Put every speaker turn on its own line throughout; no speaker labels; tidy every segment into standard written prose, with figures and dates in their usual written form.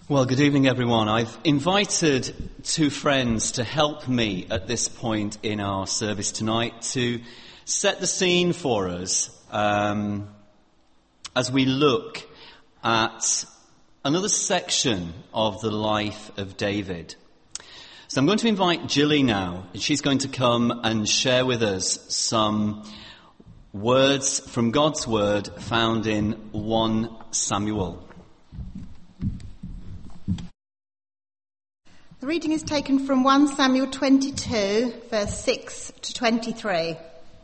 Well, good evening, everyone. I've invited two friends to help me at this point in our service tonight to set the scene for us as we look at another section of the life of David. So I'm going to invite Gilly now, and she's going to come and share with us some words from God's Word found in 1 Samuel.
The reading is taken from 1 Samuel 22, verse 6 to 23.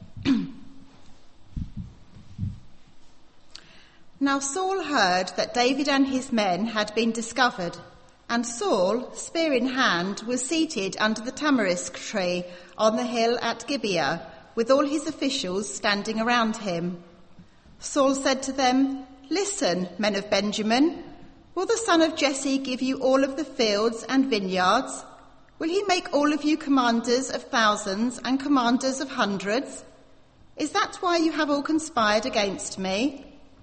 Now Saul heard that David and his men had been discovered, and Saul, spear in hand, was seated under the tamarisk tree on the hill at Gibeah, with all his officials standing around him. Saul said to them, "Listen, men of Benjamin. Will the son of Jesse give you all of the fields and vineyards? Will he make all of you commanders of thousands and commanders of hundreds? Is that why you have all conspired against me?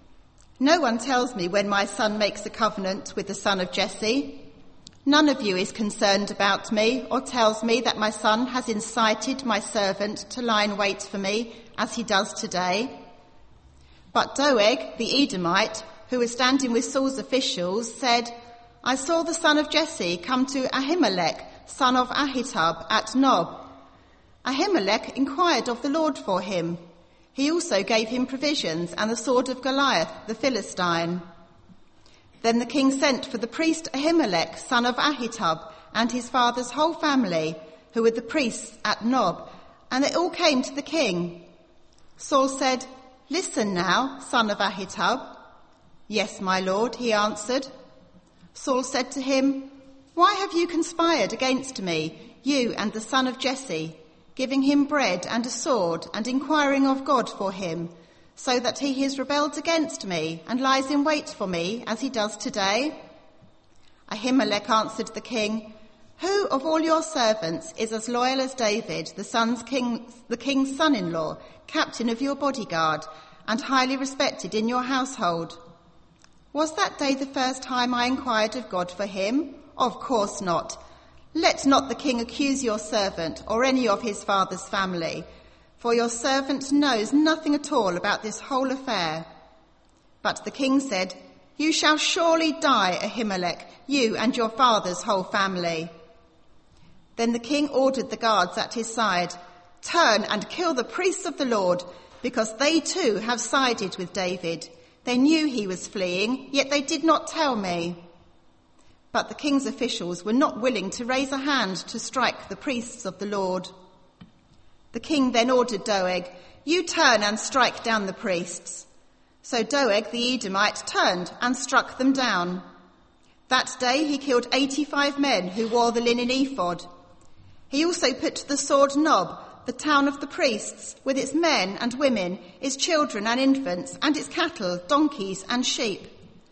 No one tells me when my son makes a covenant with the son of Jesse. None of you is concerned about me or tells me that my son has incited my servant to lie in wait for me as he does today." But Doeg, the Edomite, who was standing with Saul's officials, said, "I saw the son of Jesse come to Ahimelech, son of Ahitub, at Nob. Ahimelech inquired of the Lord for him. He also gave him provisions and the sword of Goliath, the Philistine." Then the king sent for the priest Ahimelech, son of Ahitub, and his father's whole family, who were the priests at Nob, and they all came to the king. Saul said, "Listen now, son of Ahitub." "Yes, my lord," he answered. Saul said to him, "Why have you conspired against me, you and the son of Jesse, giving him bread and a sword and inquiring of God for him, so that he has rebelled against me and lies in wait for me as he does today?" Ahimelech answered the king, "Who of all your servants is as loyal as David, the king's son-in-law, captain of your bodyguard, and highly respected in your household? Was that day the first time I inquired of God for him? Of course not. Let not the king accuse your servant or any of his father's family, for your servant knows nothing at all about this whole affair." But the king said, "You shall surely die, Ahimelech, you and your father's whole family." Then the king ordered the guards at his side, "Turn and kill the priests of the Lord, because they too have sided with David. They knew he was fleeing, yet they did not tell me." But the king's officials were not willing to raise a hand to strike the priests of the Lord. The king then ordered Doeg, "You turn and strike down the priests." So Doeg the Edomite turned and struck them down. That day he killed 85 men who wore the linen ephod. He also put to the sword Nob, the town of the priests, with its men and women, its children and infants, and its cattle, donkeys and sheep.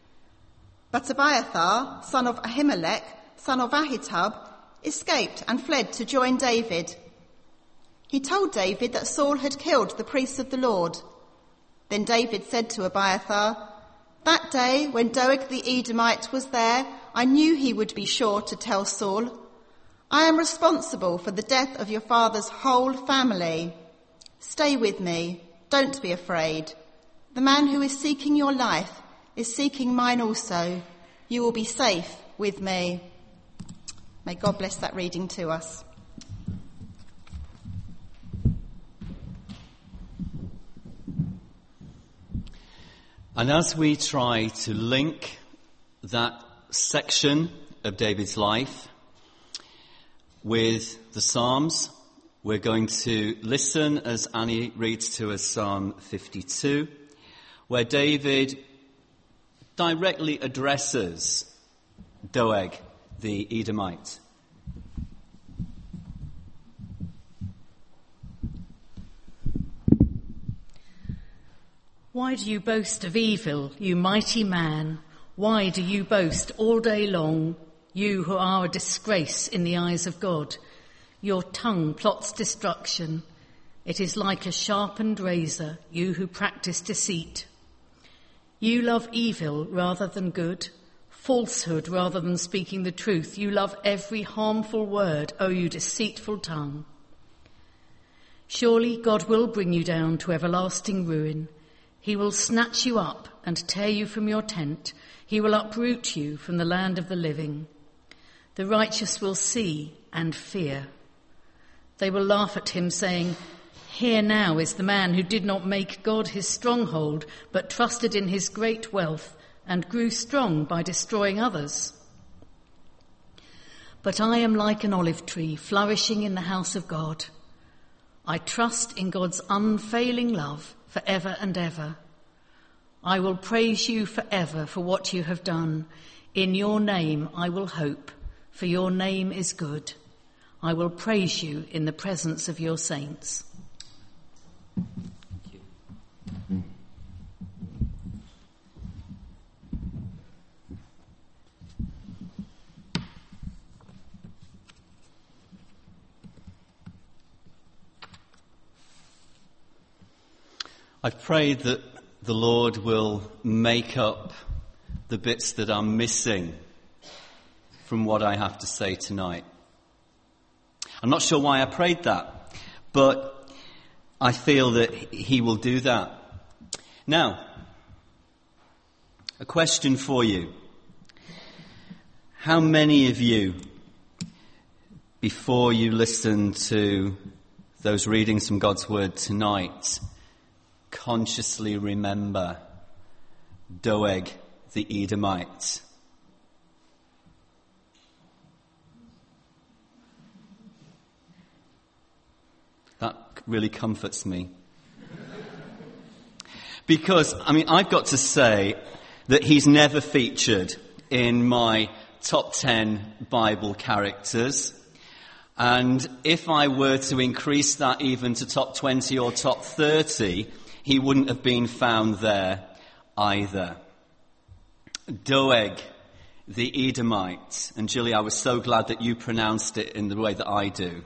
But Abiathar, son of Ahimelech, son of Ahitub, escaped and fled to join David. He told David that Saul had killed the priests of the Lord. Then David said to Abiathar, "That day when Doeg the Edomite was there, I knew he would be sure to tell Saul. I am responsible for the death of your father's whole family. Stay with me. Don't be afraid. The man who is seeking your life is seeking mine also. You will be safe with me." May God bless that reading to us.
And as we try to link that section of David's life with the Psalms, we're going to listen as Annie reads to us Psalm 52, where David directly addresses Doeg the Edomite.
Why do you boast of evil, you mighty man? Why do you boast all day long, you who are a disgrace in the eyes of God? Your tongue plots destruction. It is like a sharpened razor, you who practice deceit. You love evil rather than good. falsehood rather than speaking the truth. You love every harmful word, O you deceitful tongue. Surely God will bring you down to everlasting ruin. He will snatch you up and tear you from your tent. He will uproot you from the land of the living. The righteous will see and fear. They will laugh at him, saying, here now is the man who did not make God his stronghold, but trusted in his great wealth and grew strong by destroying others. But I am like an olive tree flourishing in the house of God. I trust in God's unfailing love forever and ever. I will praise you forever for what you have done. In your name I will hope, for your name is good. I will praise you in the presence of your saints.
Thank you. I've prayed that the Lord will make up the bits that are missing from what I have to say tonight. I'm not sure why I prayed that, but I feel that he will do that. Now, a question for you. How many of you, before you listen to those readings from God's Word tonight, consciously remember Doeg the Edomite? That really comforts me. Because, I've got to say that he's never featured in my top 10 Bible characters. And if I were to increase that even to top 20 or top 30, he wouldn't have been found there either. Doeg, the Edomite. And Julie, I was so glad that you pronounced it in the way that I do.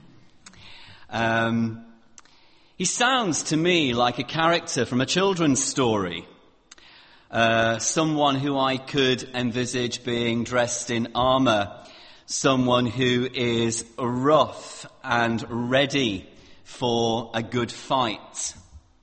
He sounds to me like a character from a children's story. Someone who I could envisage being dressed in armour. Someone who is rough and ready for a good fight.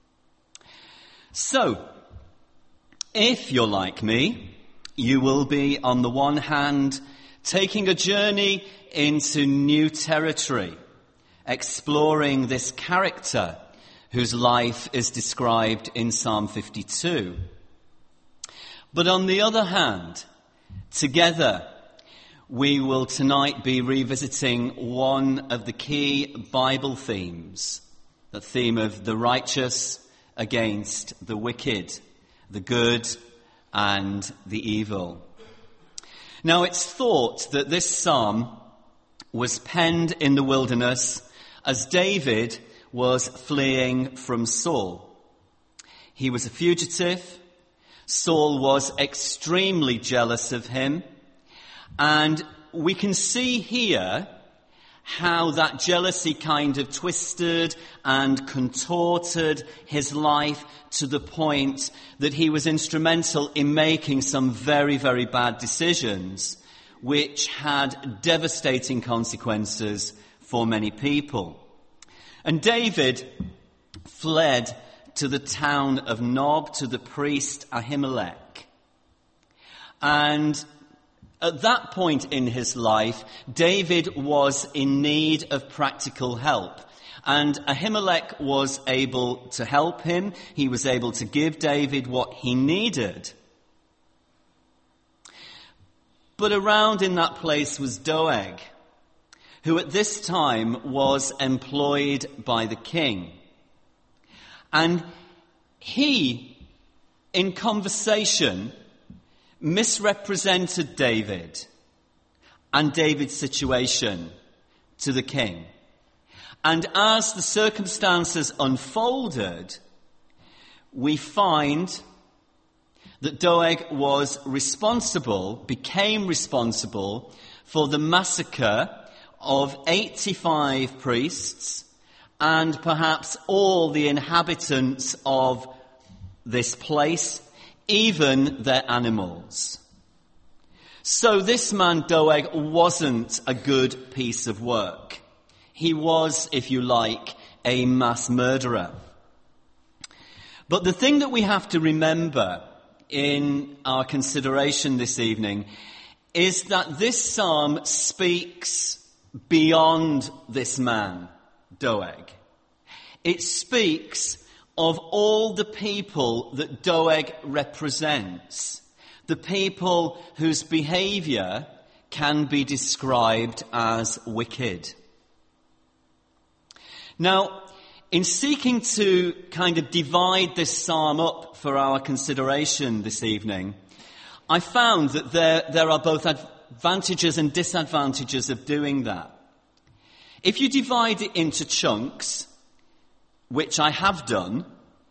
So, if you're like me, you will be, on the one hand, taking a journey into new territory, exploring this character whose life is described in Psalm 52. But on the other hand, together, we will tonight be revisiting one of the key Bible themes, the theme of the righteous against the wicked, the good and the evil. Now, it's thought that this psalm was penned in the wilderness as David was fleeing from Saul. He was a fugitive. Saul was extremely jealous of him. And we can see here how that jealousy kind of twisted and contorted his life to the point that he was instrumental in making some very, very bad decisions, which had devastating consequences for many people. And David fled to the town of Nob, to the priest Ahimelech. And at that point in his life, David was in need of practical help. And Ahimelech was able to help him. He was able to give David what he needed. But around in that place was Doeg, who at this time was employed by the king. And he, in conversation, misrepresented David and David's situation to the king. And as the circumstances unfolded, we find that Doeg became responsible for the massacre of 85 priests and perhaps all the inhabitants of this place, even their animals. So this man Doeg wasn't a good piece of work. He was, if you like, a mass murderer. But the thing that we have to remember in our consideration this evening is that this psalm speaks beyond this man, Doeg. It speaks of all the people that Doeg represents, the people whose behaviour can be described as wicked. Now, in seeking to kind of divide this psalm up for our consideration this evening, I found that there are both advantages and disadvantages of doing that. If you divide it into chunks, which I have done,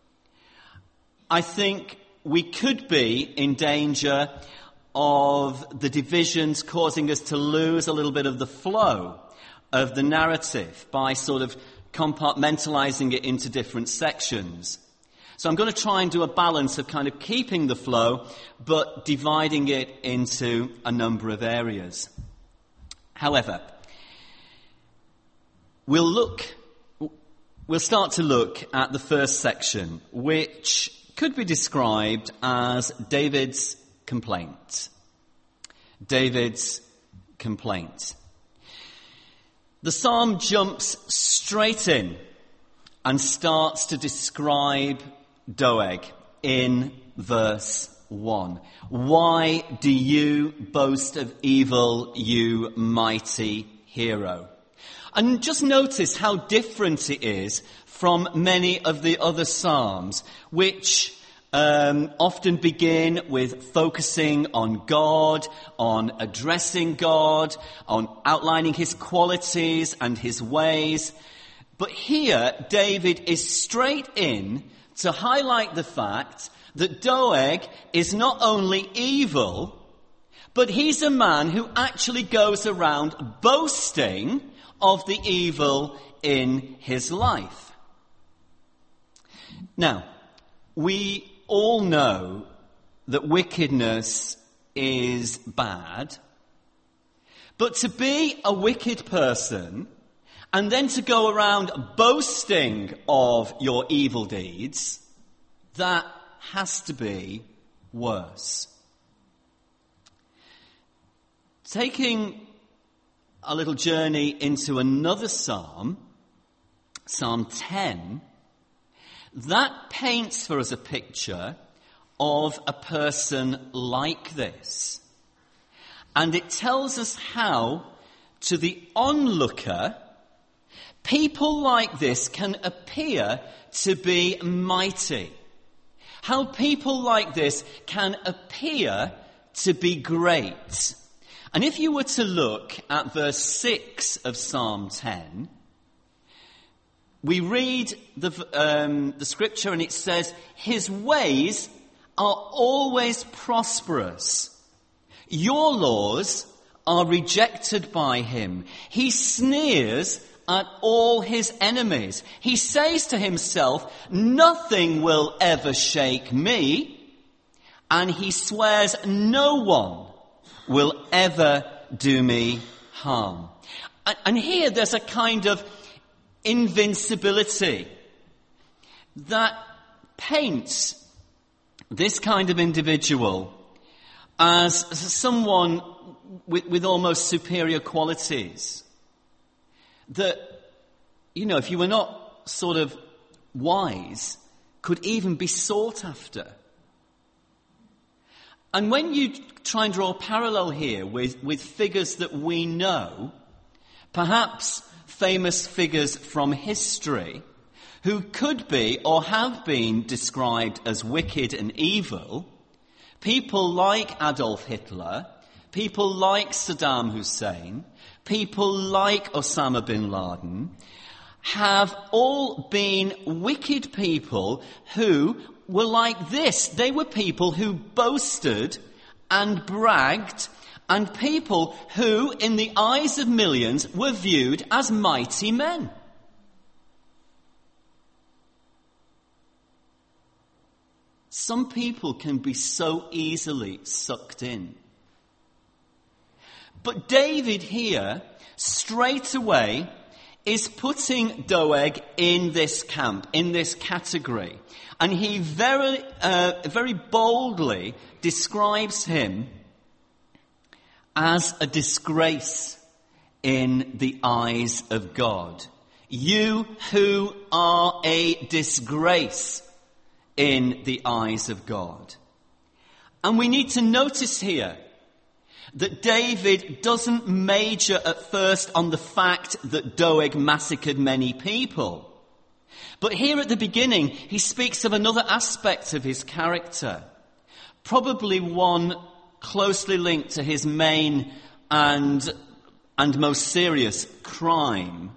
I think we could be in danger of the divisions causing us to lose a little bit of the flow of the narrative by sort of compartmentalizing it into different sections. So I'm going to try and do a balance of kind of keeping the flow, but dividing it into a number of areas. However, we'll start to look at the first section, which could be described as David's complaint. David's complaint. The psalm jumps straight in and starts to describe Doeg in verse 1. Why do you boast of evil, you mighty hero? And just notice how different it is from many of the other psalms, which often begin with focusing on God, on addressing God, on outlining his qualities and his ways. But here, David is straight in to highlight the fact that Doeg is not only evil, but he's a man who actually goes around boasting of the evil in his life. Now, we all know that wickedness is bad, but to be a wicked person and then to go around boasting of your evil deeds, that has to be worse. Taking a little journey into another psalm, Psalm 10, that paints for us a picture of a person like this. And it tells us how, to the onlooker, people like this can appear to be mighty. How people like this can appear to be great. And if you were to look at verse 6 of Psalm 10, we read the scripture and it says, his ways are always prosperous. Your laws are rejected by him. He sneers at all his enemies. He says to himself, nothing will ever shake me. And he swears no one will ever do me harm. And here there's a kind of invincibility that paints this kind of individual as someone with almost superior qualities. That, you know, if you were not sort of wise, could even be sought after. And when you try and draw a parallel here with figures that we know, perhaps famous figures from history, who could be or have been described as wicked and evil, people like Adolf Hitler, people like Saddam Hussein, people like Osama bin Laden, have all been wicked people who were like this. They were people who boasted and bragged, and people who, in the eyes of millions, were viewed as mighty men. Some people can be so easily sucked in. But David here, straight away, is putting Doeg in this camp, in this category. And he very boldly describes him as a disgrace in the eyes of God. You who are a disgrace in the eyes of God. And we need to notice here that David doesn't major at first on the fact that Doeg massacred many people. But here at the beginning, he speaks of another aspect of his character, probably one closely linked to his main and most serious crime.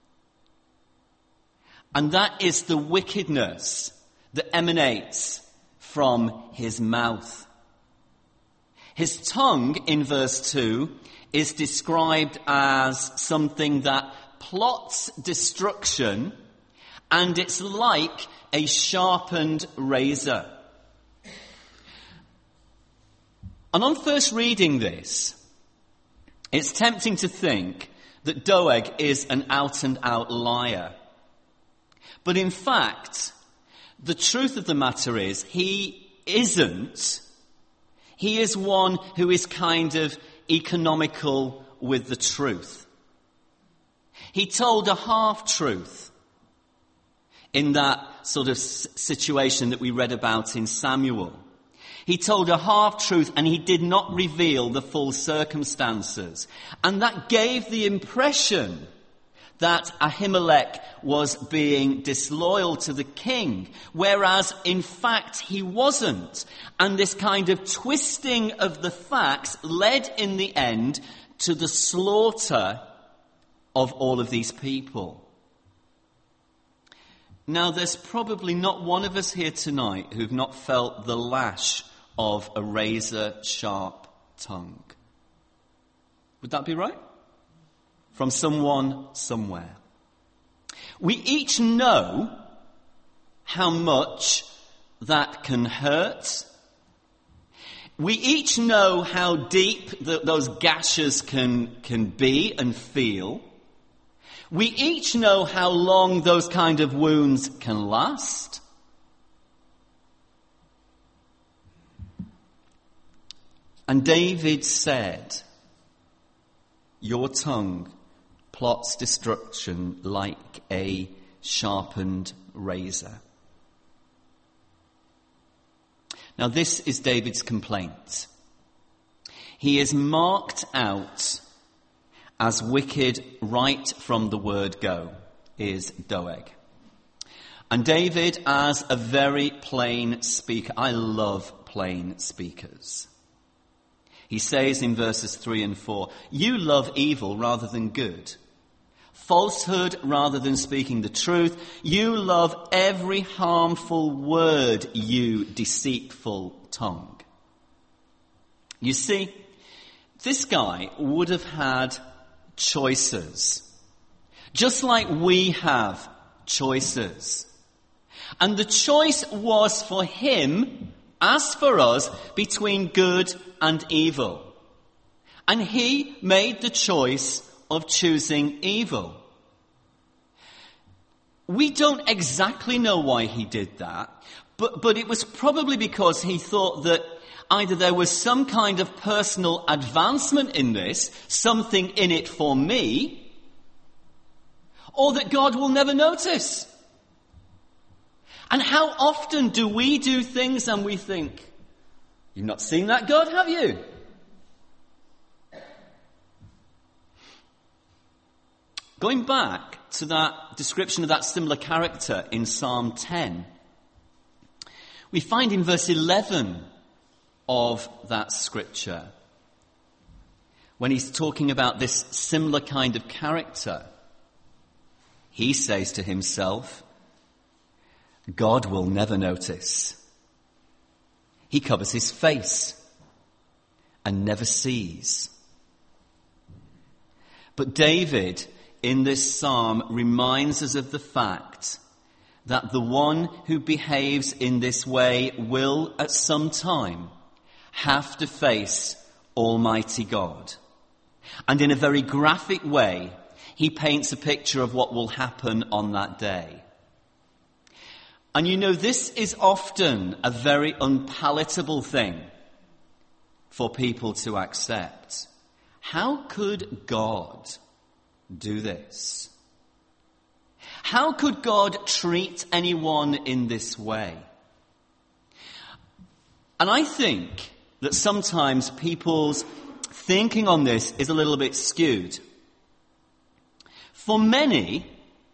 And that is the wickedness that emanates from his mouth. His tongue, in verse 2, is described as something that plots destruction, and it's like a sharpened razor. And on first reading this, it's tempting to think that Doeg is an out-and-out liar. But in fact, the truth of the matter is, he isn't. He is one who is kind of economical with the truth. He told a half-truth in that sort of situation that we read about in Samuel. He told a half-truth and he did not reveal the full circumstances. And that gave the impression that Ahimelech was being disloyal to the king, whereas in fact he wasn't. And this kind of twisting of the facts led in the end to the slaughter of all of these people. Now, there's probably not one of us here tonight who've not felt the lash of a razor-sharp tongue. Would that be right? From someone, somewhere. We each know how much that can hurt. We each know how deep those gashes can be and feel. We each know how long those kind of wounds can last. And David said, your tongue plots destruction like a sharpened razor. Now this is David's complaint. He is marked out as wicked right from the word go, is Doeg. And David, as a very plain speaker, I love plain speakers. He says in verses 3 and 4, you love evil rather than good, falsehood rather than speaking the truth. You love every harmful word, you deceitful tongue. You see, this guy would have had choices, just like we have choices. And the choice was for him, as for us, between good and evil. And he made the choice of choosing evil. We don't exactly know why he did that, but it was probably because he thought that either there was some kind of personal advancement in this, something in it for me, or that God will never notice. And how often do we do things and we think, you've not seen that, God, have you? Going back to that description of that similar character in Psalm 10, we find in verse 11 of that scripture, when he's talking about this similar kind of character, he says to himself, God will never notice. He covers his face and never sees. But David, in this psalm, reminds us of the fact that the one who behaves in this way will, at some time, have to face Almighty God. And in a very graphic way, he paints a picture of what will happen on that day. And you know, this is often a very unpalatable thing for people to accept. How could God do this? How could God treat anyone in this way? And I think that sometimes people's thinking on this is a little bit skewed. For many,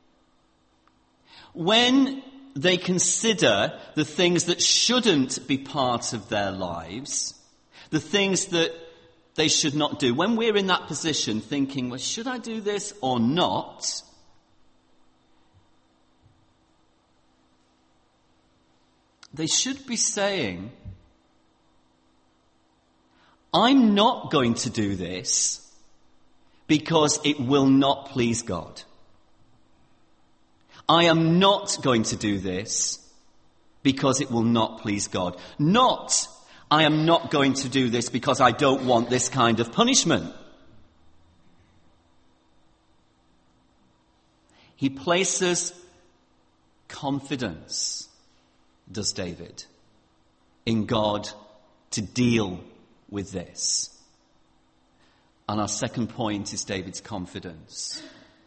when they consider the things that shouldn't be part of their lives, the things that they should not do, when we're in that position thinking, well, should I do this or not? They should be saying, I'm not going to do this because it will not please God. I am not going to do this because it will not please God. Not, I am not going to do this because I don't want this kind of punishment. He places confidence, does David, in God to deal with this. And our second point is David's confidence.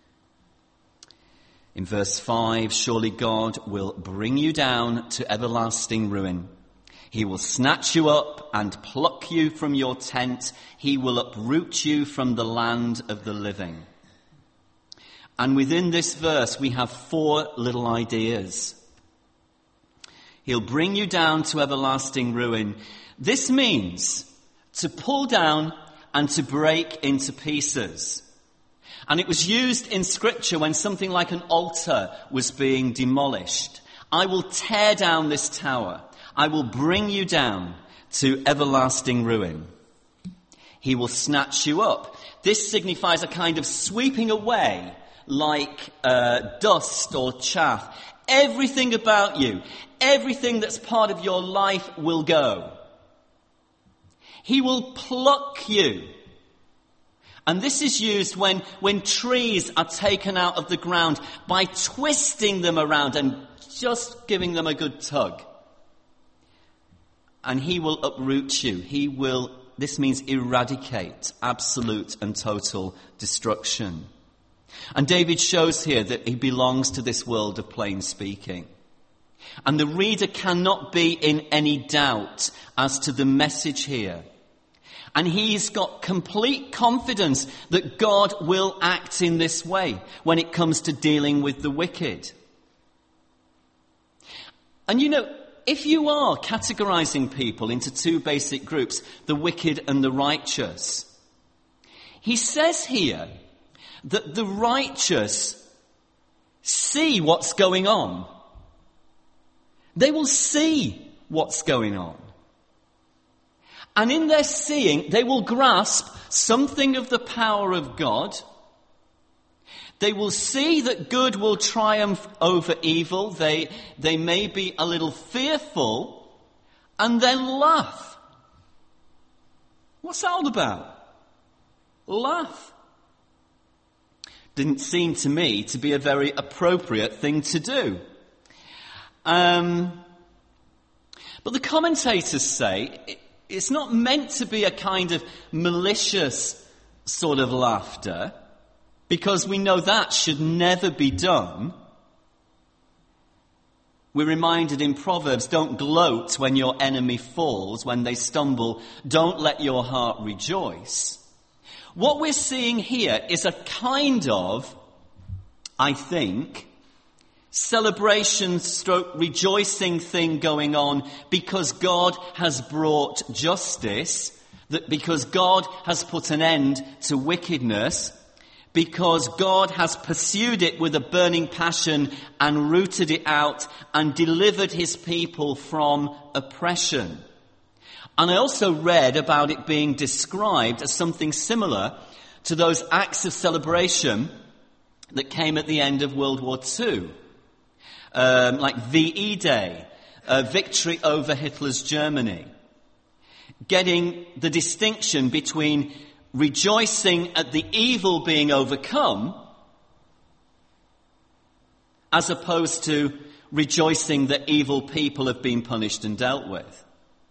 In verse 5, surely God will bring you down to everlasting ruin. He will snatch you up and pluck you from your tent. He will uproot you from the land of the living. And within this verse, we have 4 little ideas. He'll bring you down to everlasting ruin. This means to pull down and to break into pieces. And it was used in Scripture when something like an altar was being demolished. I will tear down this tower. I will bring you down to everlasting ruin. He will snatch you up. This signifies a kind of sweeping away like dust or chaff. Everything about you, everything that's part of your life will go. He will pluck you. And this is used when trees are taken out of the ground by twisting them around and just giving them a good tug. And he will uproot you. This means eradicate, absolute and total destruction. And David shows here that he belongs to this world of plain speaking. And the reader cannot be in any doubt as to the message here. And he's got complete confidence that God will act in this way when it comes to dealing with the wicked. And you know, if you are categorizing people into 2 basic groups, the wicked and the righteous, he says here that the righteous see what's going on. They will see what's going on. And in their seeing, they will grasp something of the power of God. They will see that good will triumph over evil. They may be a little fearful and then laugh. What's that all about? Laugh. Didn't seem to me to be a very appropriate thing to do. But the commentators say it's not meant to be a kind of malicious sort of laughter, because we know that should never be done. We're reminded in Proverbs, don't gloat when your enemy falls, when they stumble, don't let your heart rejoice. What we're seeing here is a kind of, I think, celebration stroke rejoicing thing going on because God has brought justice, that because God has put an end to wickedness, because God has pursued it with a burning passion and rooted it out and delivered his people from oppression. And I also read about it being described as something similar to those acts of celebration that came at the end of World War II. Like VE Day, victory over Hitler's Germany. Getting the distinction between rejoicing at the evil being overcome, as opposed to rejoicing that evil people have been punished and dealt with.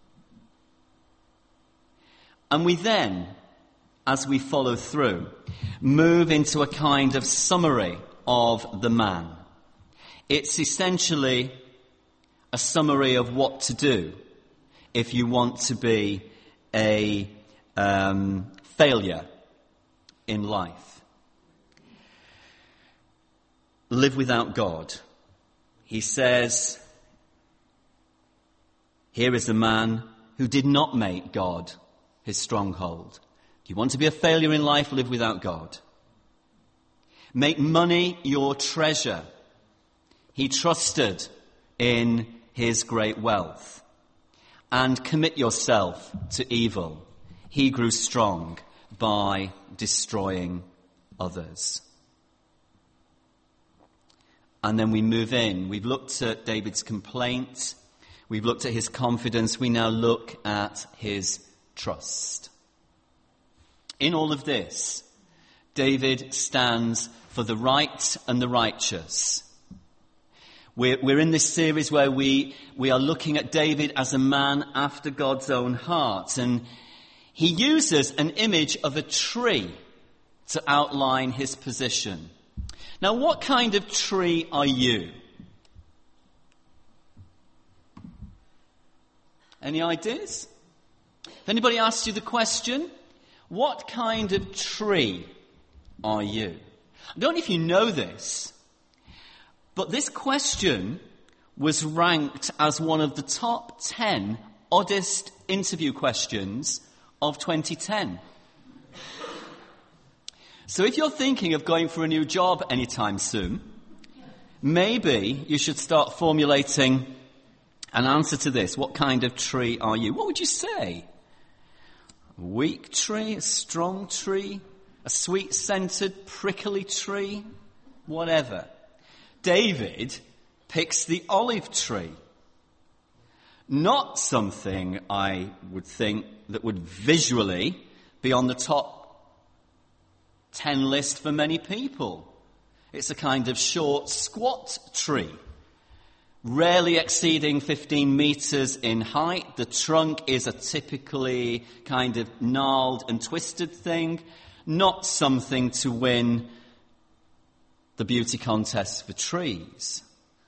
And we then, as we follow through, move into a kind of summary of the man. It's essentially a summary of what to do if you want to be a failure in life. Live without God. He says, here is a man who did not make God his stronghold. If you want to be a failure in life, live without God. Make money your treasure. He trusted in his great wealth. And commit yourself to evil. He grew strong by destroying others. And then we move in. We've looked at David's complaint. We've looked at his confidence. We now look at his trust. In all of this, David stands for the right and the righteous. We're in this series where we are looking at David as a man after God's own heart. And he uses an image of a tree to outline his position. Now, what kind of tree are you? Any ideas? If anybody asks you the question, what kind of tree are you? I don't know if you know this, but this question was ranked as one of the top 10 oddest interview questions of 2010. So if you're thinking of going for a new job anytime soon, maybe you should start formulating an answer to this. What kind of tree are you? What would you say? A weak tree, a strong tree, a sweet-scented, prickly tree, whatever. David picks the olive tree. Not something I would think that would visually be on the top 10 list for many people. It's a kind of short, squat tree, rarely exceeding 15 meters in height. The trunk is a typically kind of gnarled and twisted thing, not something to win the beauty contest for trees.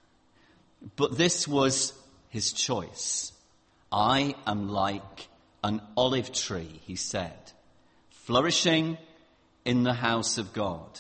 But this was his choice. I am like an olive tree, he said, flourishing in the house of God.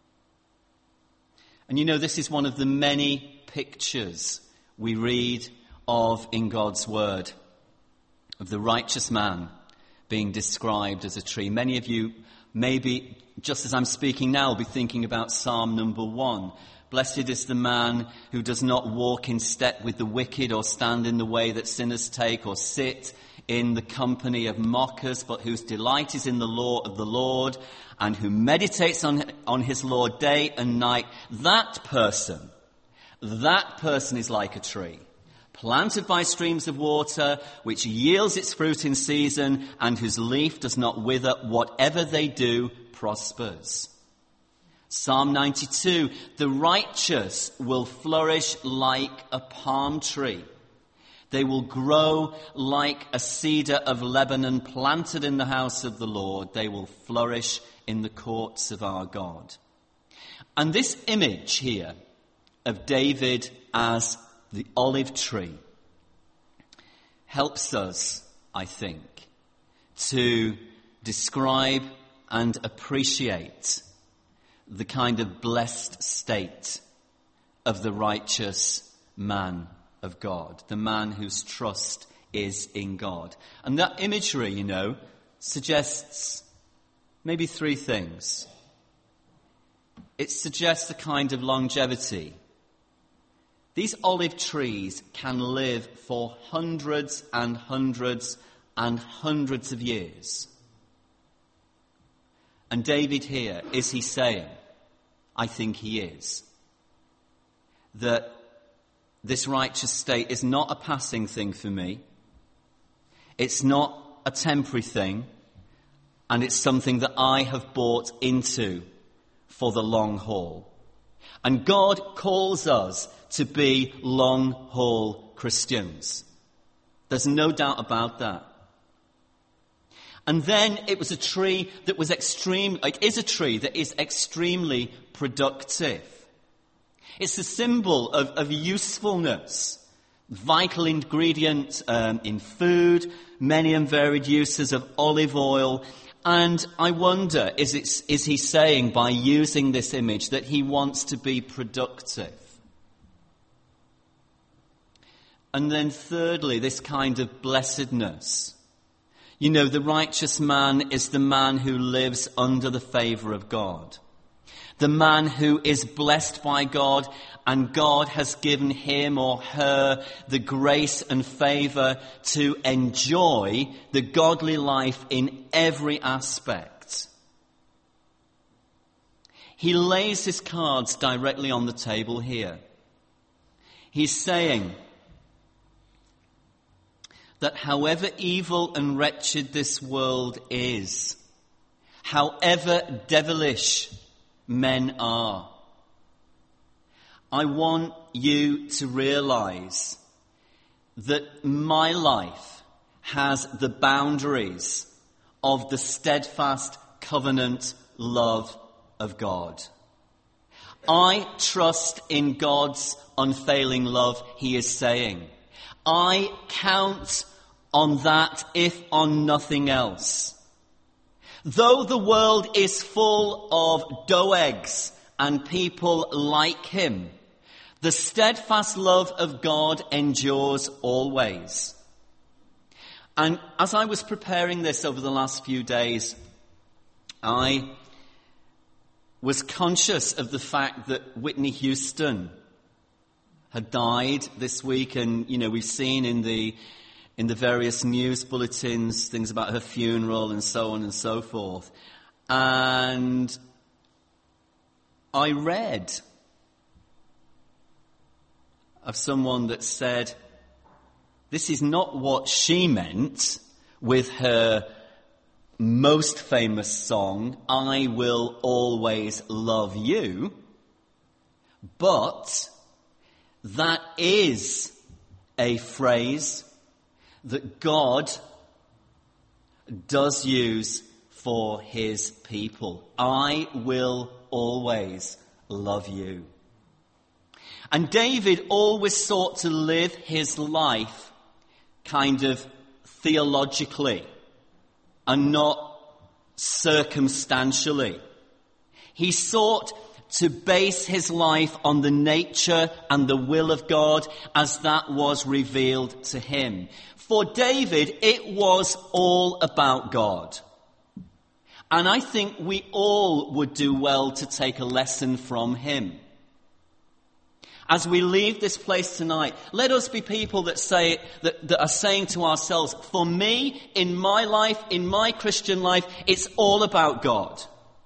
And you know, this is one of the many pictures we read of in God's word, of the righteous man being described as a tree. Many of you, maybe just as I'm speaking now, will be thinking about Psalm number 1. Blessed is the man who does not walk in step with the wicked, or stand in the way that sinners take, or sit in the company of mockers, but whose delight is in the law of the Lord, and who meditates on his law day and night. That person is like a tree, planted by streams of water, which yields its fruit in season, and whose leaf does not wither. Whatever they do prospers. Psalm 92, the righteous will flourish like a palm tree. They will grow like a cedar of Lebanon, planted in the house of the Lord. They will flourish in the courts of our God. And this image here of David as the olive tree helps us, I think, to describe and appreciate the kind of blessed state of the righteous man of God, the man whose trust is in God. And that imagery, you know, suggests maybe three things. It suggests a kind of longevity. These olive trees can live for hundreds and hundreds and hundreds of years. And David here, is he saying, I think he is, that this righteous state is not a passing thing for me. It's not a temporary thing. And it's something that I have bought into for the long haul. And God calls us to be long-haul Christians. There's no doubt about that. And then it was a tree that was it is a tree that is extremely productive. It's a symbol of usefulness, vital ingredient in food, many and varied uses of olive oil. And I wonder, is he saying by using this image that he wants to be productive? And then thirdly, this kind of blessedness. You know, the righteous man is the man who lives under the favour of God. The man who is blessed by God, and God has given him or her the grace and favour to enjoy the godly life in every aspect. He lays his cards directly on the table here. He's saying that however evil and wretched this world is, however devilish men are, I want you to realize that my life has the boundaries of the steadfast covenant love of God. I trust in God's unfailing love, he is saying. I count on that, if on nothing else. Though the world is full of doegs and people like him, the steadfast love of God endures always. And as I was preparing this over the last few days, I was conscious of the fact that Whitney Houston had died this week, and we've seen in the various news bulletins things about her funeral and so on and so forth. And I read of someone that said, this is not what she meant with her most famous song, I Will Always Love You, but that is a phrase that God does use for his people. I will always love you. And David always sought to live his life kind of theologically and not circumstantially. He sought to base his life on the nature and the will of God as that was revealed to him. For David, it was all about God. And I think we all would do well to take a lesson from him. As we leave this place tonight, let us be people that are saying to ourselves, for me, in my life, in my Christian life, it's all about God.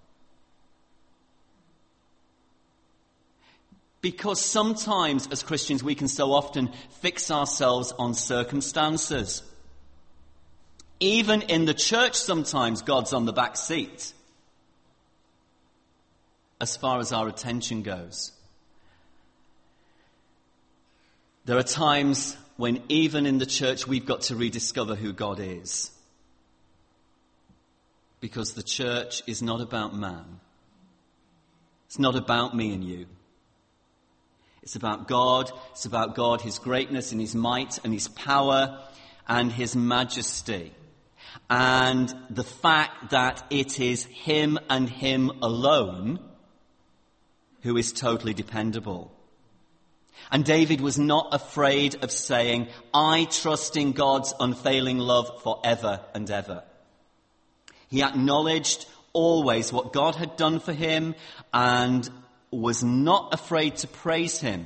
Because sometimes, as Christians, we can so often fix ourselves on circumstances. Even in the church, sometimes God's on the back seat, as far as our attention goes. There are times when even in the church we've got to rediscover who God is. Because the church is not about man. It's not about me and you. It's about God. It's about God, his greatness and his might and his power and his majesty. And the fact that it is him and him alone who is totally dependable. And David was not afraid of saying, I trust in God's unfailing love forever and ever. He acknowledged always what God had done for him and was not afraid to praise him,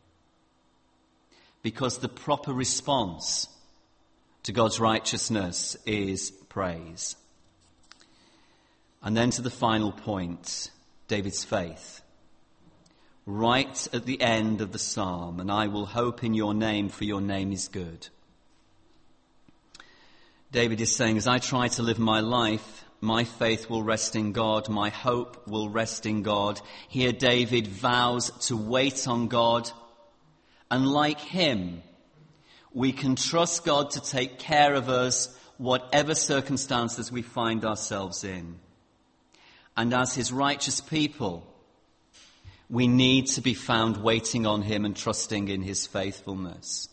because the proper response to God's righteousness is praise. And then to the final point, David's faith. Right at the end of the psalm, and I will hope in your name, for your name is good. David is saying, as I try to live my life, My faith will rest in God. My hope will rest in God. Here David vows to wait on God. And like him, we can trust God to take care of us, whatever circumstances we find ourselves in. And as his righteous people, we need to be found waiting on him and trusting in his faithfulness.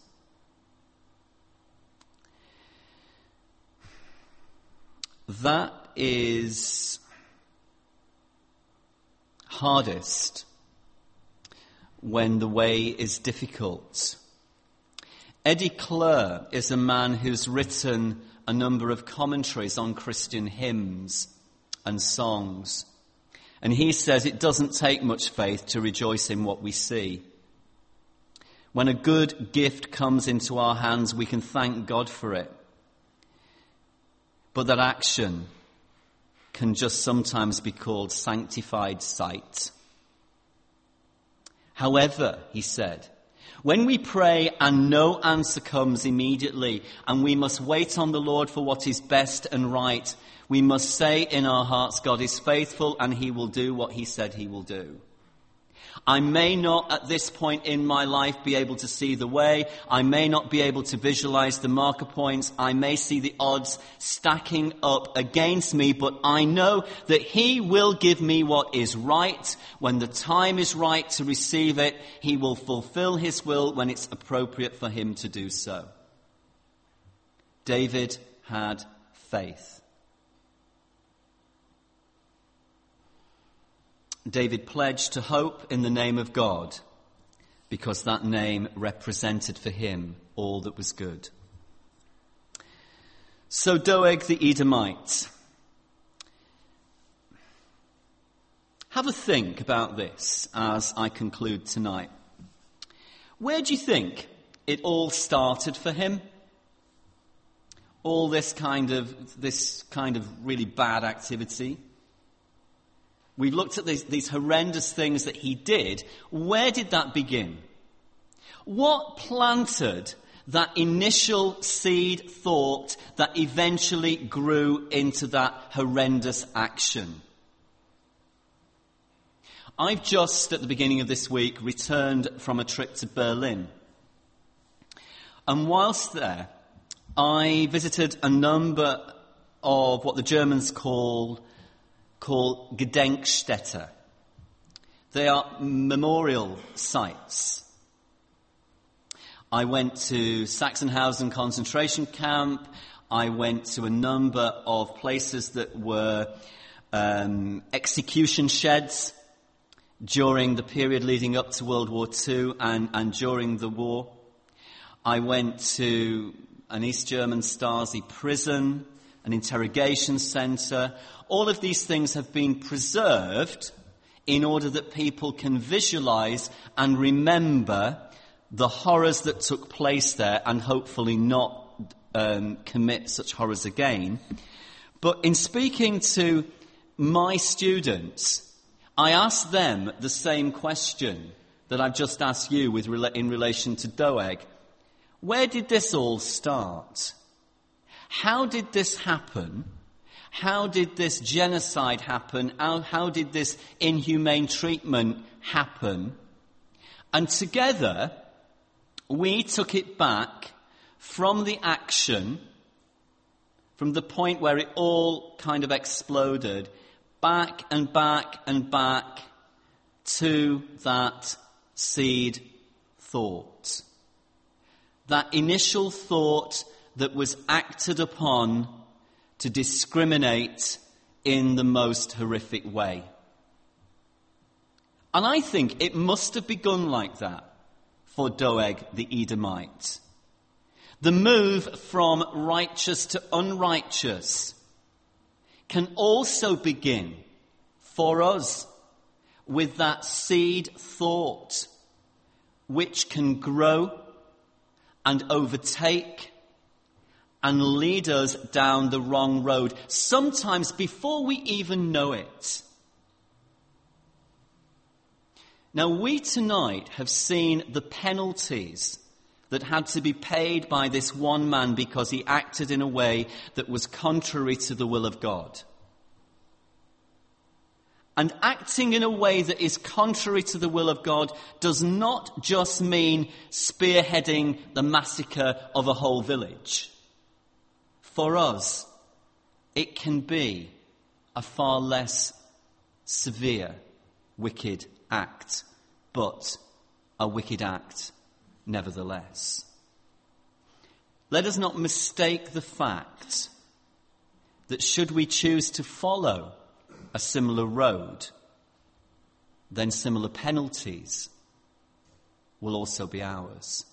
That is hardest when the way is difficult. Eddie Clare is a man who's written a number of commentaries on Christian hymns and songs. And he says it doesn't take much faith to rejoice in what we see. When a good gift comes into our hands, we can thank God for it. But that action can just sometimes be called sanctified sight. However, he said, when we pray and no answer comes immediately, and we must wait on the Lord for what is best and right, we must say in our hearts, God is faithful and he will do what he said he will do. I may not at this point in my life be able to see the way. I may not be able to visualize the marker points. I may see the odds stacking up against me, but I know that he will give me what is right. When the time is right to receive it, he will fulfill his will when it's appropriate for him to do so. David had faith. David pledged to hope in the name of God because that name represented for him all that was good. So Doeg the Edomite. Have a think about this as I conclude tonight. Where do you think it all started for him? All this kind of really bad activity. We've looked at these horrendous things that he did. Where did that begin? What planted that initial seed thought that eventually grew into that horrendous action? I've just, at the beginning of this week, returned from a trip to Berlin. And whilst there, I visited a number of what the Germans call Gedenkstätte. They are memorial sites. I went to Sachsenhausen concentration camp. I went to a number of places that were execution sheds during the period leading up to World War II and during the war. I went to an East German Stasi prison, an interrogation centre. All of these things have been preserved in order that people can visualize and remember the horrors that took place there and hopefully not commit such horrors again. But in speaking to my students, I asked them the same question that I've just asked you in relation to Doeg. Where did this all start? How did this happen? How did this genocide happen? How did this inhumane treatment happen? And together, we took it back from the action, from the point where it all kind of exploded, back and back and back to that seed thought. That initial thought that was acted upon to discriminate in the most horrific way. And I think it must have begun like that for Doeg the Edomite. The move from righteous to unrighteous can also begin for us with that seed thought which can grow and overtake and lead us down the wrong road, sometimes before we even know it. Now, we tonight have seen the penalties that had to be paid by this one man because he acted in a way that was contrary to the will of God. And acting in a way that is contrary to the will of God does not just mean spearheading the massacre of a whole village. For us, it can be a far less severe wicked act, but a wicked act nevertheless. Let us not mistake the fact that should we choose to follow a similar road, then similar penalties will also be ours.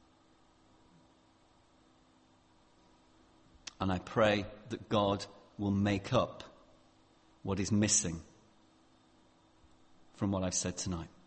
And I pray that God will make up what is missing from what I've said tonight.